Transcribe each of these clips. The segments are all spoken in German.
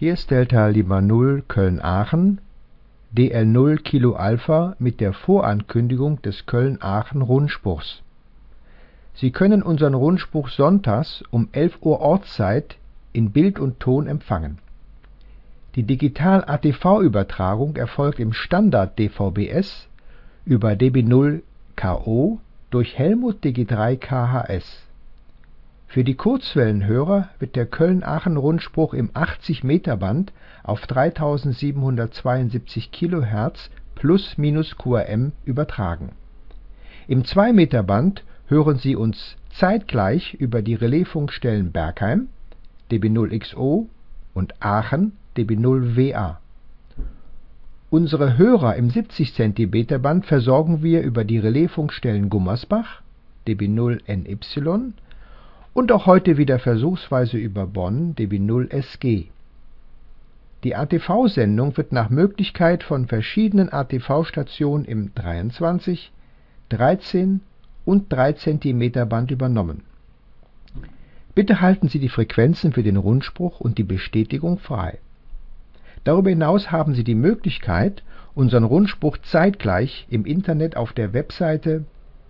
Hier ist Delta Lima 0 Köln-Aachen, DL0 Kilo Alpha mit der Vorankündigung des Köln-Aachen-Rundspruchs. Sie können unseren Rundspruch sonntags um 11 Uhr Ortszeit in Bild und Ton empfangen. Die Digital-ATV-Übertragung erfolgt im Standard-DVB-S über DB0 KO durch Helmut Digi3 KHS. Für die Kurzwellenhörer wird der Köln-Aachen-Rundspruch im 80-Meter-Band auf 3772 kHz plus/minus QRM übertragen. Im 2-Meter-Band hören Sie uns zeitgleich über die Relaisfunkstellen Bergheim dB0XO und Aachen dB0WA. Unsere Hörer im 70 cm Band versorgen wir über die Relaisfunkstellen Gummersbach dB0NY und auch heute wieder versuchsweise über Bonn dB0SG. Die ATV-Sendung wird nach Möglichkeit von verschiedenen ATV-Stationen im 23, 13 und 3 cm Band übernommen. Bitte halten Sie die Frequenzen für den Rundspruch und die Bestätigung frei. Darüber hinaus haben Sie die Möglichkeit, unseren Rundspruch zeitgleich im Internet auf der Webseite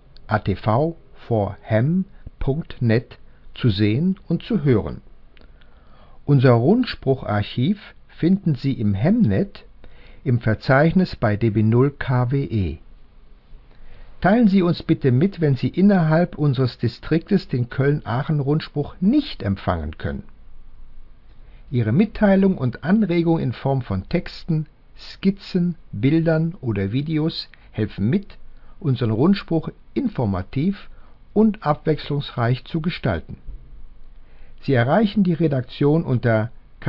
atv4ham.net zu sehen und zu hören. Unser Rundsprucharchiv finden Sie im Hemnet im Verzeichnis bei dB0 KWE. Teilen Sie uns bitte mit, wenn Sie innerhalb unseres Distriktes den Köln-Aachen-Rundspruch nicht empfangen können. Ihre Mitteilung und Anregung in Form von Texten, Skizzen, Bildern oder Videos helfen mit, unseren Rundspruch informativ und abwechslungsreich zu gestalten. Sie erreichen die Redaktion unter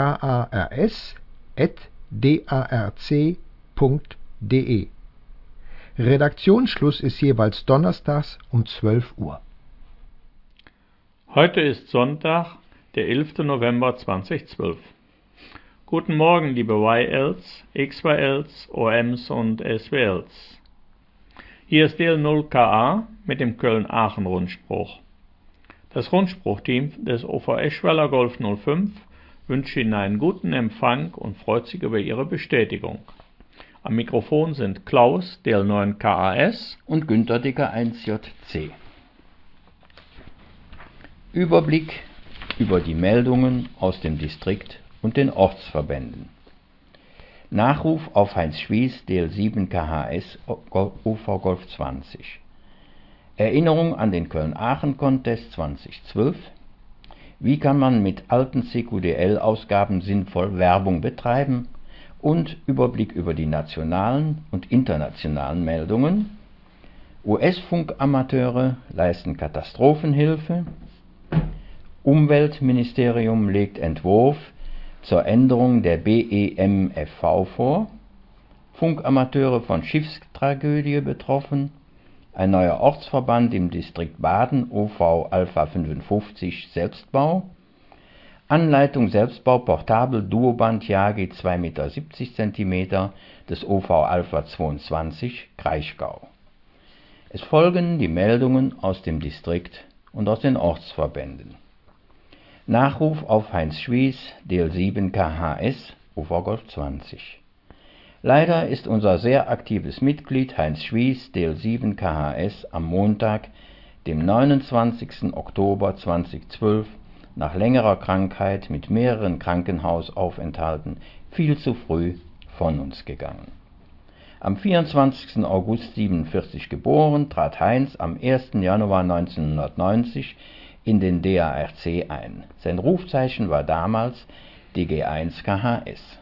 kars@darc.de. Redaktionsschluss ist jeweils donnerstags um 12 Uhr. Heute ist Sonntag, der 11. November 2012. Guten Morgen, liebe YLs, XYLs, OMs und SWLs. Hier ist DL0KA mit dem Köln-Aachen-Rundspruch. Das Rundspruchteam des OV Eschweiler Golf 05 wünscht Ihnen einen guten Empfang und freut sich über Ihre Bestätigung. Am Mikrofon sind Klaus, DL9KAS und Günther Dicker1JC. Überblick über die Meldungen aus dem Distrikt und den Ortsverbänden. Nachruf auf Heinz Schwies, DL7 KHS UV Golf 20. Erinnerung an den Köln-Aachen-Contest 2012. Wie kann man mit alten CQDL-Ausgaben sinnvoll Werbung betreiben? Und Überblick über die nationalen und internationalen Meldungen. US-Funkamateure leisten Katastrophenhilfe. Umweltministerium legt Entwurf zur Änderung der BEMFV vor. Funkamateure von Schiffstragödie betroffen. Ein neuer Ortsverband im Distrikt Baden, OV Alpha 55 Selbstbau. Anleitung Selbstbau Portabel Duoband Yagi 2,70 Meter des OV Alpha 22 Kraichgau. Es folgen die Meldungen aus dem Distrikt und aus den Ortsverbänden. Nachruf auf Heinz Schwies, DL7 KHS, OV Golf 20. Leider ist unser sehr aktives Mitglied Heinz Schwies, DL7 KHS, am Montag, dem 29. Oktober 2012, nach längerer Krankheit mit mehreren Krankenhausaufenthalten viel zu früh von uns gegangen. Am 24. August 1947 geboren, trat Heinz am 1. Januar 1990 in den DARC ein. Sein Rufzeichen war damals DG1 KHS.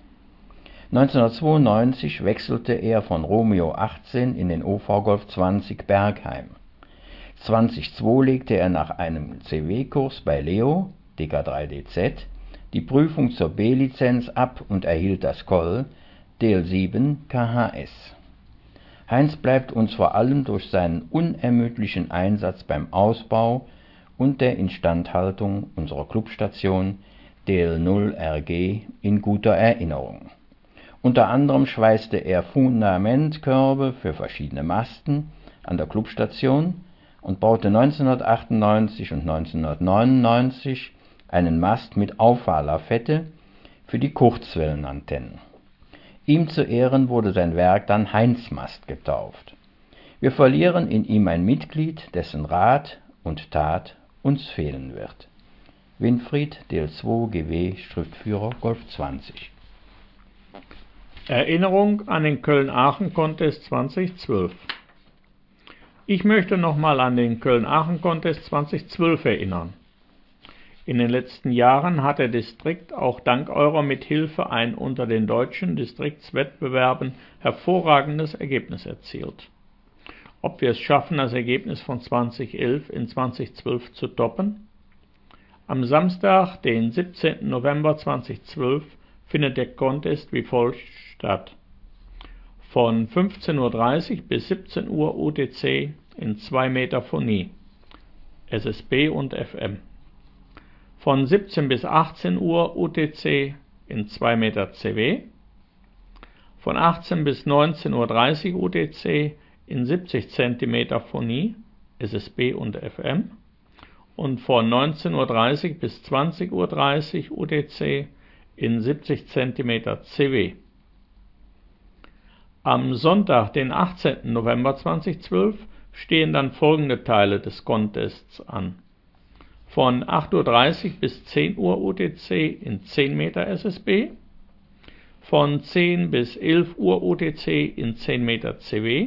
1992 wechselte er von Romeo 18 in den OV Golf 20 Bergheim. 2002 legte er nach einem CW-Kurs bei Leo DK3DZ die Prüfung zur B-Lizenz ab und erhielt das Call DL7 KHS. Heinz bleibt uns vor allem durch seinen unermüdlichen Einsatz beim Ausbau und der Instandhaltung unserer Clubstation DL0RG in guter Erinnerung. Unter anderem schweißte er Fundamentkörbe für verschiedene Masten an der Clubstation und baute 1998 und 1999 einen Mast mit Auffahllafette für die Kurzwellenantennen. Ihm zu Ehren wurde sein Werk dann Heinz-Mast getauft. Wir verlieren in ihm ein Mitglied, dessen Rat und Tat uns fehlen wird. Winfried, DL2 GW, Schriftführer Golf 20. Erinnerung an den Köln-Aachen-Contest 2012. Ich möchte nochmal an den Köln-Aachen-Contest 2012 erinnern. In den letzten Jahren hat der Distrikt auch dank eurer Mithilfe ein unter den deutschen Distriktswettbewerben hervorragendes Ergebnis erzielt. Ob wir es schaffen, das Ergebnis von 2011 in 2012 zu toppen? Am Samstag, den 17. November 2012, findet der Contest wie folgt statt. Von 15:30 Uhr bis 17 Uhr UTC in 2 Meter Phonie, SSB und FM. Von 17 bis 18 Uhr UTC in 2 Meter CW. Von 18 bis 19:30 Uhr UTC in 70 cm Phonie, SSB und FM. Und von 19:30 Uhr bis 20:30 Uhr UTC in 70 cm CW. Am Sonntag, den 18. November 2012, stehen dann folgende Teile des Contests an. Von 8:30 Uhr bis 10 Uhr UTC in 10 Meter SSB, von 10 bis 11 Uhr UTC in 10 Meter CW,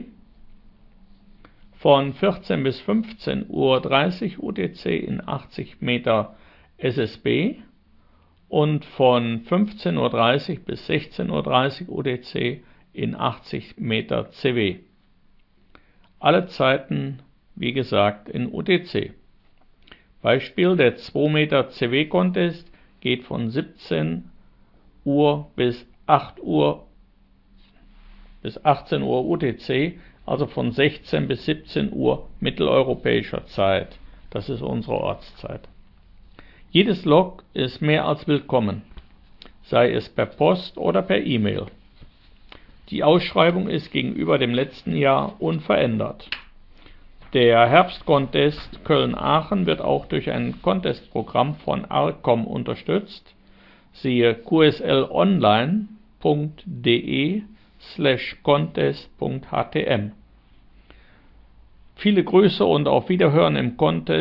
von 14 bis 15:30 Uhr UTC in 80 Meter SSB und von 15:30 Uhr bis 16:30 Uhr UTC in 80 Meter CW. Alle Zeiten, wie gesagt, in UTC. Beispiel: der 2 Meter CW Contest geht von 17 Uhr bis 18 Uhr UTC, also von 16 bis 17 Uhr mitteleuropäischer Zeit. Das ist unsere Ortszeit. Jedes Log ist mehr als willkommen, sei es per Post oder per E-Mail. Die Ausschreibung ist gegenüber dem letzten Jahr unverändert. Der Herbstcontest Köln-Aachen wird auch durch ein Contestprogramm von ARCOM unterstützt. Siehe qsl-online.de/contest.htm. Viele Grüße und auf Wiederhören im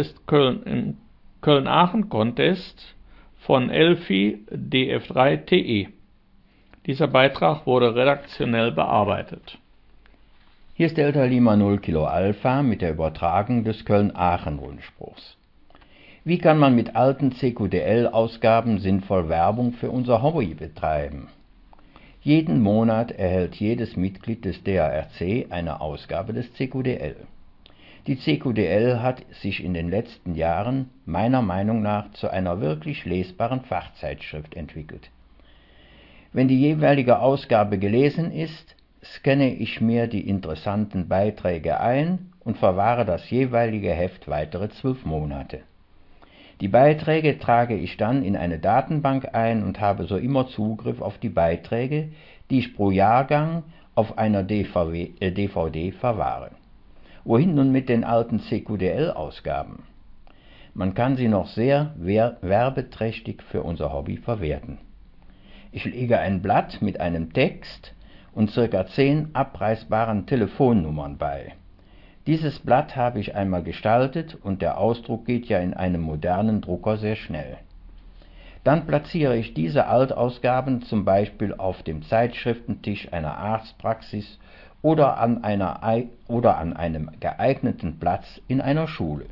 Köln-Aachen-Contest von Elfi DF3TE. Dieser Beitrag wurde redaktionell bearbeitet. Hier ist Delta Lima 0 Kilo Alpha mit der Übertragung des Köln-Aachen-Rundspruchs. Wie kann man mit alten CQDL-Ausgaben sinnvoll Werbung für unser Hobby betreiben? Jeden Monat erhält jedes Mitglied des DARC eine Ausgabe des CQDL. Die CQDL hat sich in den letzten Jahren meiner Meinung nach zu einer wirklich lesbaren Fachzeitschrift entwickelt. Wenn die jeweilige Ausgabe gelesen ist, scanne ich mir die interessanten Beiträge ein und verwahre das jeweilige Heft weitere 12 Monate. Die Beiträge trage ich dann in eine Datenbank ein und habe so immer Zugriff auf die Beiträge, die ich pro Jahrgang auf einer DVD verwahre. Wohin nun mit den alten CQDL-Ausgaben? Man kann sie noch sehr werbeträchtig für unser Hobby verwerten. Ich lege ein Blatt mit einem Text und ca. 10 abreißbaren Telefonnummern bei. Dieses Blatt habe ich einmal gestaltet und der Ausdruck geht ja in einem modernen Drucker sehr schnell. Dann platziere ich diese Altausgaben zum Beispiel auf dem Zeitschriftentisch einer Arztpraxis oder an einem geeigneten Platz in einer Schule.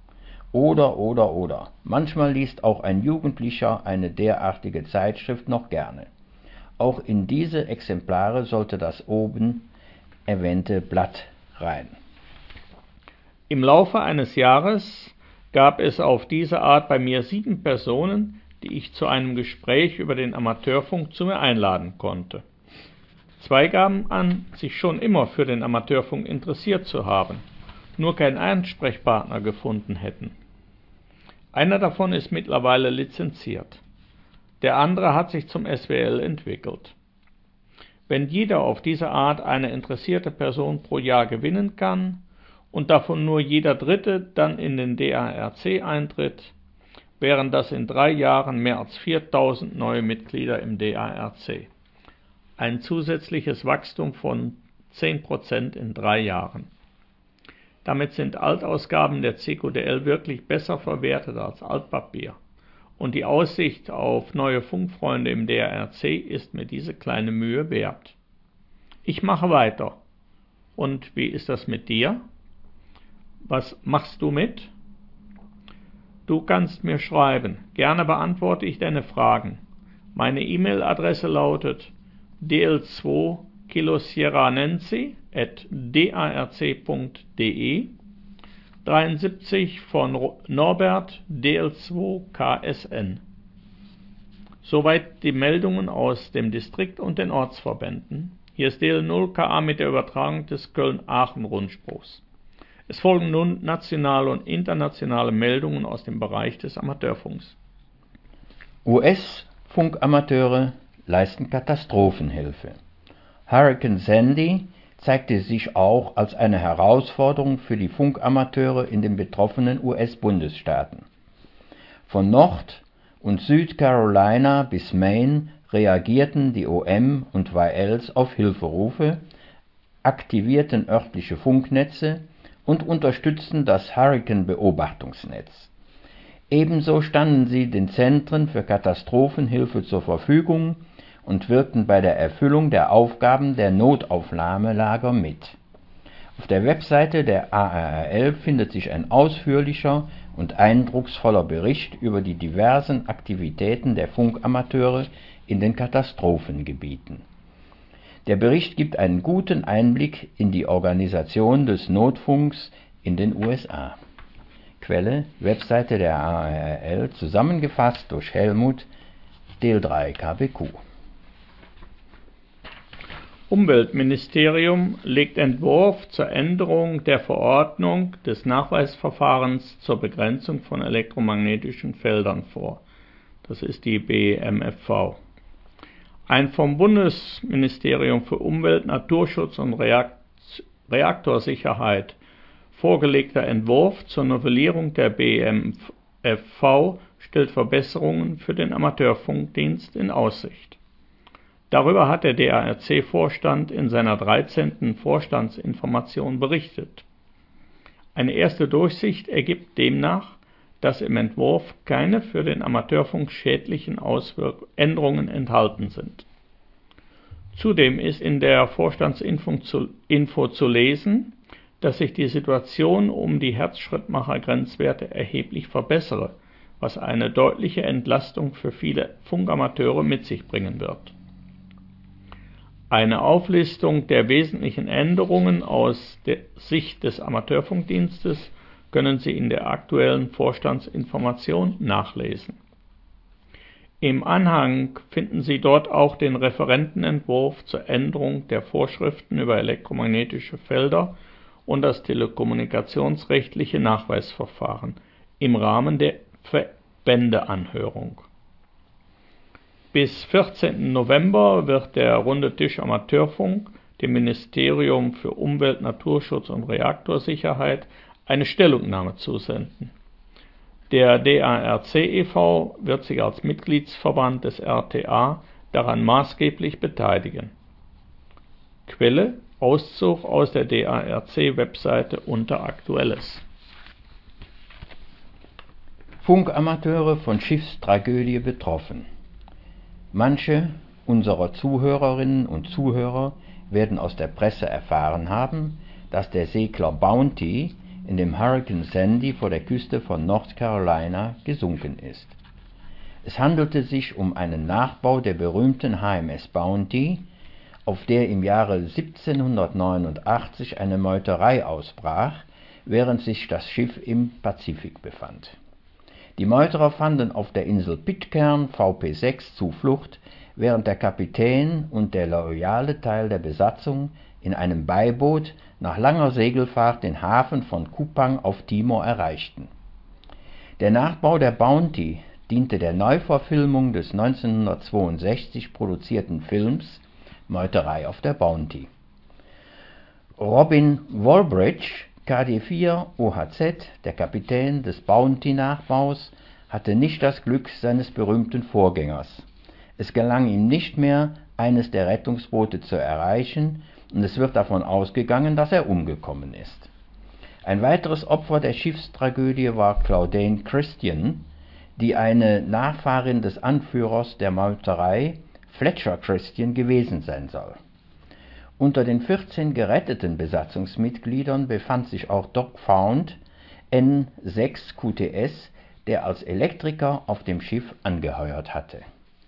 Oder. Manchmal liest auch ein Jugendlicher eine derartige Zeitschrift noch gerne. Auch in diese Exemplare sollte das oben erwähnte Blatt rein. Im Laufe eines Jahres gab es auf diese Art bei mir 7 Personen, die ich zu einem Gespräch über den Amateurfunk zu mir einladen konnte. 2 gaben an, sich schon immer für den Amateurfunk interessiert zu haben, nur keinen Ansprechpartner gefunden hätten. Einer davon ist mittlerweile lizenziert. Der andere hat sich zum SWL entwickelt. Wenn jeder auf diese Art eine interessierte Person pro Jahr gewinnen kann und davon nur jeder Dritte dann in den DARC eintritt, wären das in 3 Jahren mehr als 4000 neue Mitglieder im DARC. Ein zusätzliches Wachstum von 10% in 3 Jahren. Damit sind Altausgaben der CQDL wirklich besser verwertet als Altpapier. Und die Aussicht auf neue Funkfreunde im DARC ist mir diese kleine Mühe wert. Ich mache weiter. Und wie ist das mit dir? Was machst du mit? Du kannst mir schreiben. Gerne beantworte ich deine Fragen. Meine E-Mail-Adresse lautet dl2kilosierranensi@darc.de 73 von Norbert DL2KSN. Soweit die Meldungen aus dem Distrikt und den Ortsverbänden. Hier ist DL0KA mit der Übertragung des Köln-Aachen-Rundspruchs. Es folgen nun nationale und internationale Meldungen aus dem Bereich des Amateurfunks. US-Funkamateure leisten Katastrophenhilfe. Hurricane Sandy zeigte sich auch als eine Herausforderung für die Funkamateure in den betroffenen US-Bundesstaaten. Von Nord- und Südcarolina bis Maine reagierten die OM und YLs auf Hilferufe, aktivierten örtliche Funknetze und unterstützten das Hurrikan-Beobachtungsnetz. Ebenso standen sie den Zentren für Katastrophenhilfe zur Verfügung und wirkten bei der Erfüllung der Aufgaben der Notaufnahmelager mit. Auf der Webseite der ARRL findet sich ein ausführlicher und eindrucksvoller Bericht über die diversen Aktivitäten der Funkamateure in den Katastrophengebieten. Der Bericht gibt einen guten Einblick in die Organisation des Notfunks in den USA. Quelle: Webseite der ARRL, zusammengefasst durch Helmut, DL3 KBQ. Umweltministerium legt Entwurf zur Änderung der Verordnung des Nachweisverfahrens zur Begrenzung von elektromagnetischen Feldern vor. Das ist die BMFV. Ein vom Bundesministerium für Umwelt, Naturschutz und Reaktorsicherheit vorgelegter Entwurf zur Novellierung der BMFV stellt Verbesserungen für den Amateurfunkdienst in Aussicht. Darüber hat der DARC-Vorstand in seiner 13. Vorstandsinformation berichtet. Eine erste Durchsicht ergibt demnach, dass im Entwurf keine für den Amateurfunk schädlichen Änderungen enthalten sind. Zudem ist in der Vorstandsinfo zu lesen, dass sich die Situation um die Herzschrittmacher-Grenzwerte erheblich verbessere, was eine deutliche Entlastung für viele Funkamateure mit sich bringen wird. Eine Auflistung der wesentlichen Änderungen aus der Sicht des Amateurfunkdienstes können Sie in der aktuellen Vorstandsinformation nachlesen. Im Anhang finden Sie dort auch den Referentenentwurf zur Änderung der Vorschriften über elektromagnetische Felder und das telekommunikationsrechtliche Nachweisverfahren im Rahmen der Verbändeanhörung. Bis 14. November wird der Runde Tisch Amateurfunk dem Ministerium für Umwelt, Naturschutz und Reaktorsicherheit eine Stellungnahme zusenden. Der DARC e.V. wird sich als Mitgliedsverband des RTA daran maßgeblich beteiligen. Quelle: Auszug aus der DARC-Webseite unter Aktuelles. Funkamateure von Schiffstragödie betroffen. Manche unserer Zuhörerinnen und Zuhörer werden aus der Presse erfahren haben, dass der Segler Bounty in dem Hurricane Sandy vor der Küste von North Carolina gesunken ist. Es handelte sich um einen Nachbau der berühmten HMS Bounty, auf der im Jahre 1789 eine Meuterei ausbrach, während sich das Schiff im Pazifik befand. Die Meuterer fanden auf der Insel Pitcairn VP6 Zuflucht, während der Kapitän und der loyale Teil der Besatzung in einem Beiboot nach langer Segelfahrt den Hafen von Kupang auf Timor erreichten. Der Nachbau der Bounty diente der Neuverfilmung des 1962 produzierten Films Meuterei auf der Bounty. Robin Walbridge, KD4 OHZ, der Kapitän des Bounty-Nachbaus, hatte nicht das Glück seines berühmten Vorgängers. Es gelang ihm nicht mehr, eines der Rettungsboote zu erreichen, und es wird davon ausgegangen, dass er umgekommen ist. Ein weiteres Opfer der Schiffstragödie war Claudine Christian, die eine Nachfahrin des Anführers der Meuterei, Fletcher Christian, gewesen sein soll. Unter den 14 geretteten Besatzungsmitgliedern befand sich auch Doc Found, N6 QTS, der als Elektriker auf dem Schiff angeheuert hatte.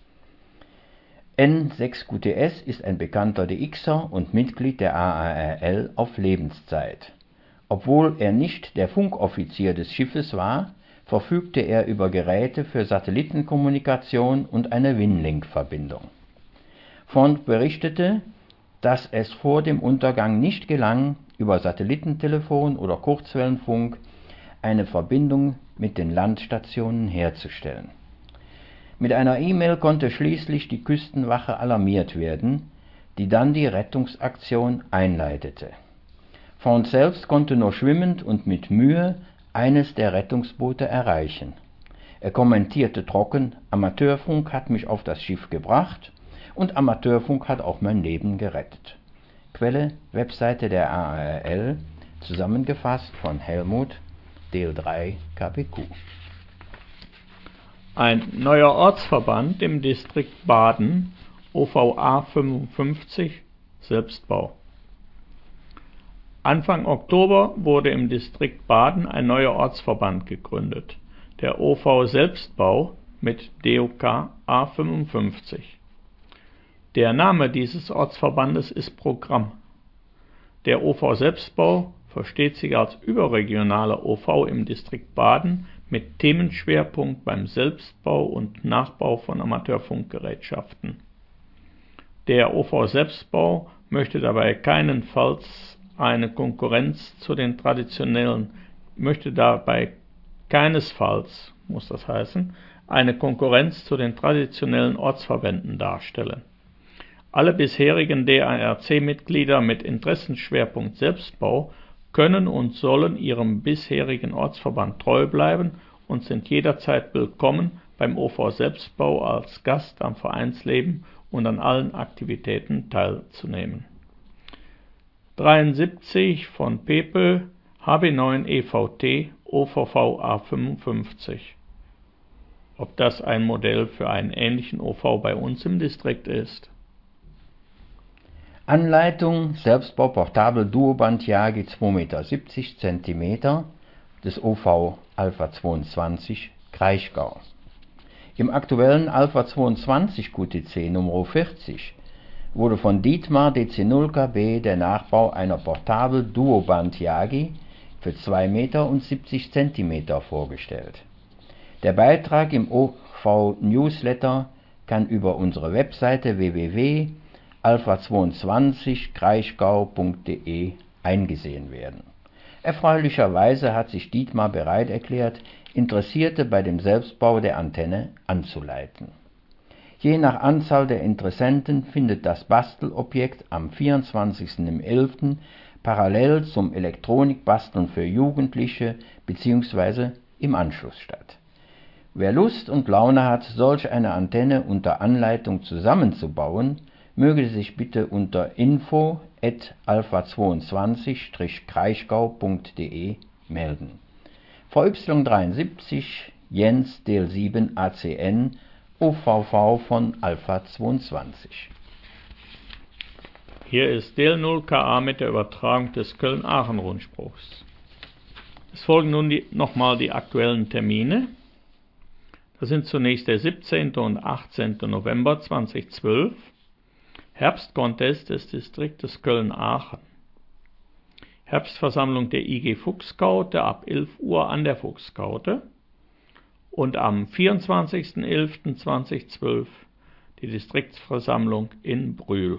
N6 QTS ist ein bekannter DXer und Mitglied der AARL auf Lebenszeit. Obwohl er nicht der Funkoffizier des Schiffes war, verfügte er über Geräte für Satellitenkommunikation und eine Winlink-Verbindung. Fond berichtete, dass es vor dem Untergang nicht gelang, über Satellitentelefon oder Kurzwellenfunk eine Verbindung mit den Landstationen herzustellen. Mit einer E-Mail konnte schließlich die Küstenwache alarmiert werden, die dann die Rettungsaktion einleitete. Fond selbst konnte nur schwimmend und mit Mühe eines der Rettungsboote erreichen. Er kommentierte trocken: Amateurfunk hat mich auf das Schiff gebracht und Amateurfunk hat auch mein Leben gerettet. Quelle: Webseite der AARL, zusammengefasst von Helmut, DL3 KPQ. Ein neuer Ortsverband im Distrikt Baden, OVA 55, Selbstbau. Anfang Oktober wurde im Distrikt Baden ein neuer Ortsverband gegründet, der OV Selbstbau mit DOK A55. Der Name dieses Ortsverbandes ist Programm. Der OV Selbstbau versteht sich als überregionaler OV im Distrikt Baden mit Themenschwerpunkt beim Selbstbau und Nachbau von Amateurfunkgerätschaften. Der OV Selbstbau möchte dabei keinesfalls eine Konkurrenz zu den traditionellen Ortsverbänden darstellen. Alle bisherigen DARC-Mitglieder mit Interessenschwerpunkt Selbstbau können und sollen ihrem bisherigen Ortsverband treu bleiben und sind jederzeit willkommen, beim OV Selbstbau als Gast am Vereinsleben und an allen Aktivitäten teilzunehmen. 73 von Pepe, HB9 EVT, OVV A55. Ob das ein Modell für einen ähnlichen OV bei uns im Distrikt ist? Anleitung: Selbstbau portabel Duoband Yagi 2,70 cm des OV Alpha 22 Kraichgau. Im aktuellen Alpha 22 QTC Nr. 40 wurde von Dietmar DC0KB der Nachbau einer portabel Duoband Yagi für 2,70 cm vorgestellt. Der Beitrag im OV Newsletter kann über unsere Webseite www.alpha22kraichgau.de eingesehen werden. Erfreulicherweise hat sich Dietmar bereit erklärt, Interessierte bei dem Selbstbau der Antenne anzuleiten. Je nach Anzahl der Interessenten findet das Bastelobjekt am 24.11. parallel zum Elektronikbasteln für Jugendliche bzw. im Anschluss statt. Wer Lust und Laune hat, solch eine Antenne unter Anleitung zusammenzubauen, möge sich bitte unter info@alpha22-kraichgau.de melden. VY73 Jens DL7 ACN OVV von Alpha 22. Hier ist DL0 KA mit der Übertragung des Köln-Aachen-Rundspruchs. Es folgen nun nochmal die aktuellen Termine. Das sind zunächst der 17. und 18. November 2012, Herbstcontest des Distriktes Köln-Aachen. Herbstversammlung der IG Fuchskaute ab 11 Uhr an der Fuchskaute und am 24.11.2012 die Distriktsversammlung in Brühl.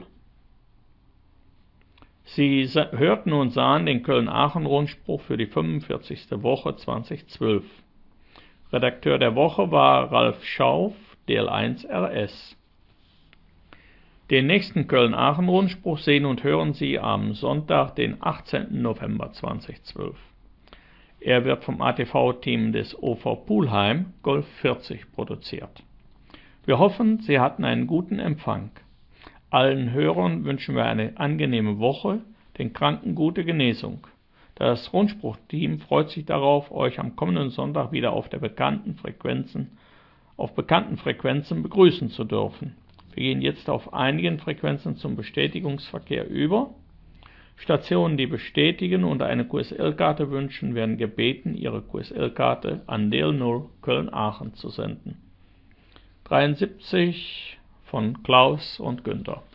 Sie hörten und sahen den Köln-Aachen-Rundspruch für die 45. Woche 2012. Redakteur der Woche war Ralf Schauf, DL1 RS. Den nächsten Köln-Aachen-Rundspruch sehen und hören Sie am Sonntag, den 18. November 2012. Er wird vom ATV-Team des OV Pulheim Golf 40 produziert. Wir hoffen, Sie hatten einen guten Empfang. Allen Hörern wünschen wir eine angenehme Woche, den Kranken gute Genesung. Das Rundspruch-Team freut sich darauf, euch am kommenden Sonntag wieder auf bekannten Frequenzen begrüßen zu dürfen. Wir gehen jetzt auf einigen Frequenzen zum Bestätigungsverkehr über. Stationen, die bestätigen und eine QSL-Karte wünschen, werden gebeten, ihre QSL-Karte an DL0 Köln-Aachen zu senden. 73 von Klaus und Günther.